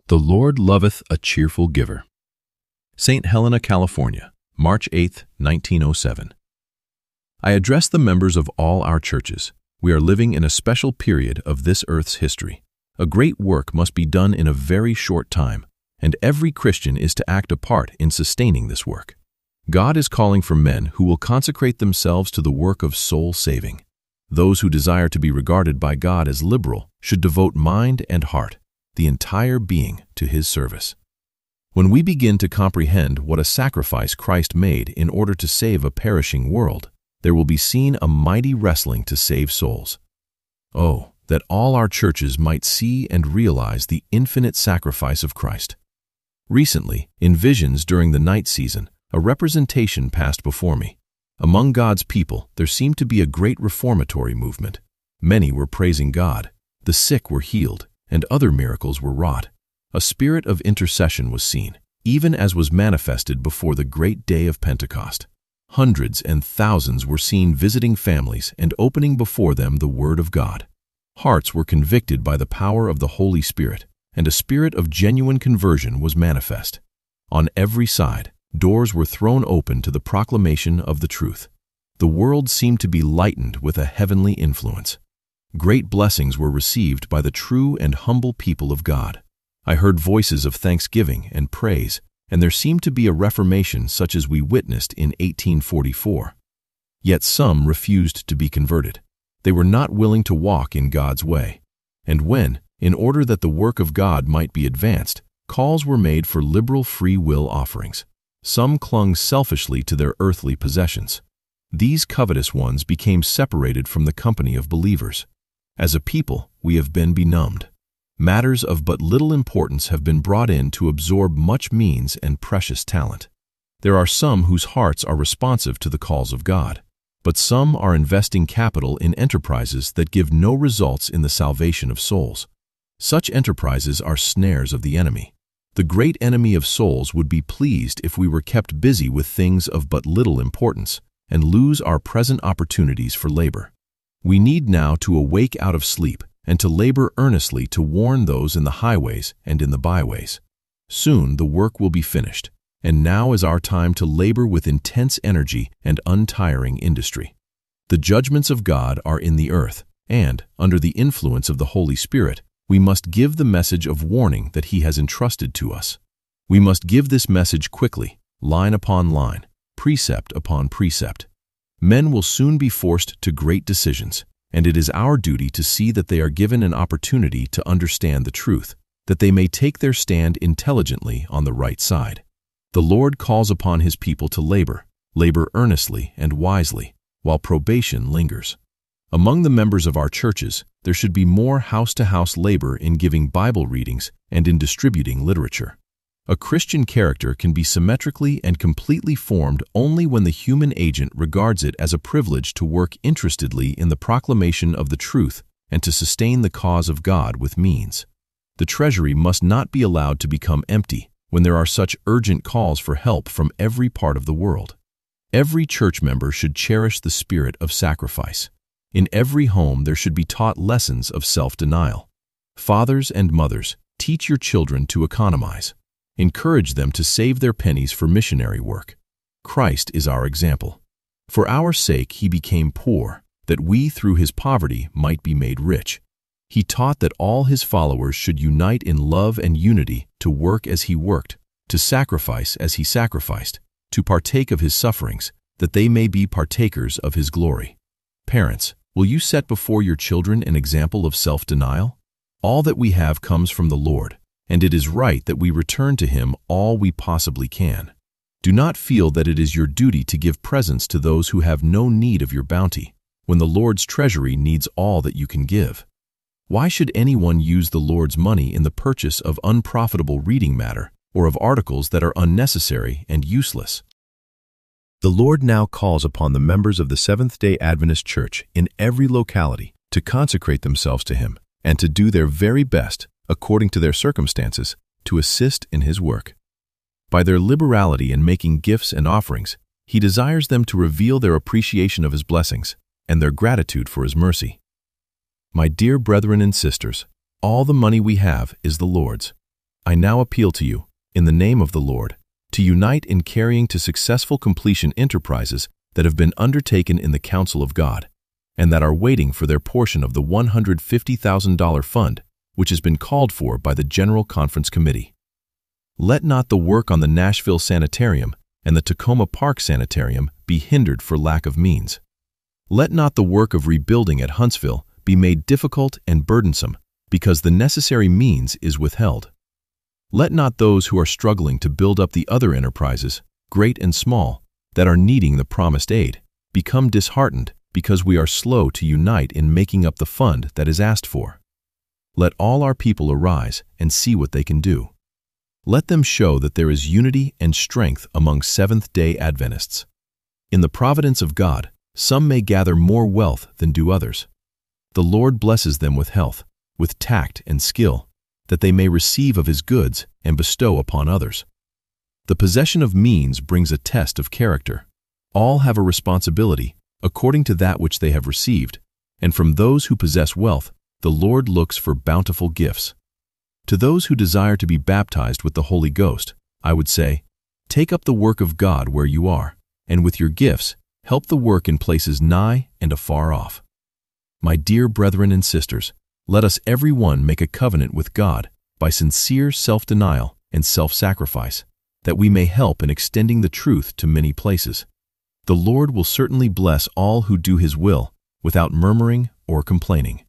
The Lord loveth a cheerful giver. St. Helena, California, March 8, 1907. I address the members of all our churches. We are living in a special period of this earth's history. A great work must be done in a very short time, and every Christian is to act a part in sustaining this work. God is calling for men who will consecrate themselves to the work of soul saving. Those who desire to be regarded by God as liberal should devote mind and heart, the entire being, to His service. When we begin to comprehend what a sacrifice Christ made in order to save a perishing world, there will be seen a mighty wrestling to save souls. Oh, that all our churches might see and realize the infinite sacrifice of Christ. Recently, in visions during the night season, a representation passed before me. Among God's people, there seemed to be a great reformatory movement. Many were praising God, the sick were healed, and other miracles were wrought. A spirit of intercession was seen, even as was manifested before the great day of Pentecost. Hundreds and thousands were seen visiting families and opening before them the Word of God. Hearts were convicted by the power of the Holy Spirit, and a spirit of genuine conversion was manifest. On every side, doors were thrown open to the proclamation of the truth. The world seemed to be lightened with a heavenly influence. Great blessings were received by the true and humble people of God. I heard voices of thanksgiving and praise, and there seemed to be a reformation such as we witnessed in 1844. Yet some refused to be converted. They were not willing to walk in God's way. And when, in order that the work of God might be advanced, calls were made for liberal free will offerings, some clung selfishly to their earthly possessions. These covetous ones became separated from the company of believers. As a people, we have been benumbed. Matters of but little importance have been brought in to absorb much means and precious talent. There are some whose hearts are responsive to the calls of God, but some are investing capital in enterprises that give no results in the salvation of souls. Such enterprises are snares of the enemy. The great enemy of souls would be pleased if we were kept busy with things of but little importance and lose our present opportunities for labor. We need now to awake out of sleep and to labor earnestly to warn those in the highways and in the byways. Soon the work will be finished, and now is our time to labor with intense energy and untiring industry. The judgments of God are in the earth, and, under the influence of the Holy Spirit, we must give the message of warning that He has entrusted to us. We must give this message quickly, line upon line, precept upon precept. Men will soon be forced to great decisions, and it is our duty to see that they are given an opportunity to understand the truth, that they may take their stand intelligently on the right side. The Lord calls upon His people to labor earnestly and wisely, while probation lingers. Among the members of our churches, there should be more house-to-house labor in giving Bible readings and in distributing literature. A Christian character can be symmetrically and completely formed only when the human agent regards it as a privilege to work interestedly in the proclamation of the truth and to sustain the cause of God with means. The treasury must not be allowed to become empty when there are such urgent calls for help from every part of the world. Every church member should cherish the spirit of sacrifice. In every home there should be taught lessons of self-denial. Fathers and mothers, teach your children to economize. Encourage them to save their pennies for missionary work. Christ is our example. For our sake He became poor, that we through His poverty might be made rich. He taught that all His followers should unite in love and unity to work as He worked, to sacrifice as He sacrificed, to partake of His sufferings, that they may be partakers of His glory. Parents, will you set before your children an example of self-denial? All that we have comes from the Lord, and it is right that we return to Him all we possibly can. Do not feel that it is your duty to give presents to those who have no need of your bounty, when the Lord's treasury needs all that you can give. Why should anyone use the Lord's money in the purchase of unprofitable reading matter or of articles that are unnecessary and useless? The Lord now calls upon the members of the Seventh-day Adventist Church in every locality to consecrate themselves to Him and to do their very best, according to their circumstances, to assist in His work. By their liberality in making gifts and offerings, He desires them to reveal their appreciation of His blessings and their gratitude for His mercy. My dear brethren and sisters, all the money we have is the Lord's. I now appeal to you, in the name of the Lord, to unite in carrying to successful completion enterprises that have been undertaken in the counsel of God, and that are waiting for their portion of the $150,000 fund, which has been called for by the General Conference Committee. Let not the work on the Nashville Sanitarium and the Tacoma Park Sanitarium be hindered for lack of means. Let not the work of rebuilding at Huntsville be made difficult and burdensome because the necessary means is withheld. Let not those who are struggling to build up the other enterprises, great and small, that are needing the promised aid, become disheartened because we are slow to unite in making up the fund that is asked for. Let all our people arise and see what they can do. Let them show that there is unity and strength among Seventh-day Adventists. In the providence of God, some may gather more wealth than do others. The Lord blesses them with health, with tact and skill, that they may receive of His goods and bestow upon others. The possession of means brings a test of character. All have a responsibility according to that which they have received, and from those who possess wealth, the Lord looks for bountiful gifts. To those who desire to be baptized with the Holy Ghost, I would say, take up the work of God where you are, and with your gifts, help the work in places nigh and afar off. My dear brethren and sisters, let us every one make a covenant with God by sincere self-denial and self-sacrifice, that we may help in extending the truth to many places. The Lord will certainly bless all who do His will without murmuring or complaining.